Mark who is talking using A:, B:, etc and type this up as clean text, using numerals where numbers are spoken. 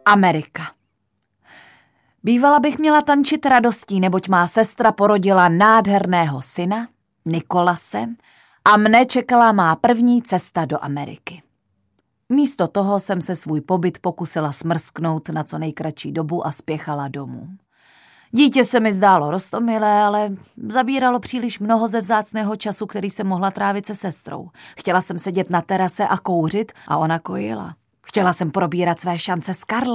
A: Amerika. Bývala bych měla tančit radostí, neboť má sestra porodila nádherného syna, Nikolase, a mne čekala má první cesta do Ameriky. Místo toho jsem se svůj pobyt pokusila smrsknout na co nejkratší dobu a spěchala domů. Dítě se mi zdálo roztomilé, ale zabíralo příliš mnoho ze vzácného času, který jsem mohla trávit se sestrou. Chtěla jsem sedět na terase a kouřit a ona kojila. Chtěla jsem probírat své šance s Karlem